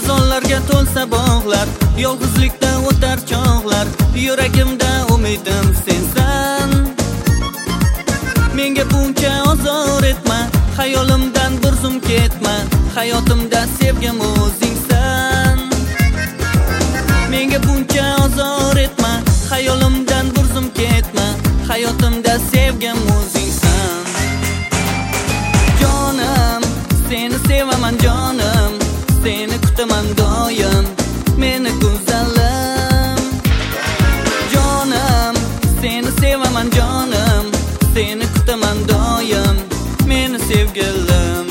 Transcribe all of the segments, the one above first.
Xazonlarga to'lsa bog'lar, yolg'izlikda o'tar chog'lar, yuragimda umidim sensan. Menga buncha ozor etma, xayolimdan bir zum ketma, hayotimda sevgim o'zingsan. Menga buncha ozor etma, xayolimdan bir zum ketma, hayotimda sevgim o'zingsan. Jonim, seni sevaman jonim, seni kutaman doim, meni go'zalim. Jonim, seni sevaman jonim, seni kutaman doim, meni sevgilim.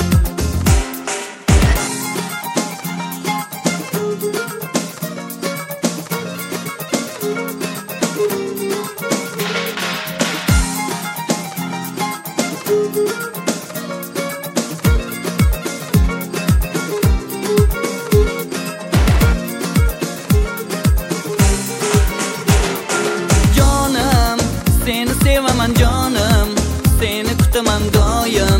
Jonim, seni sevaman jonim, seni kutaman doim,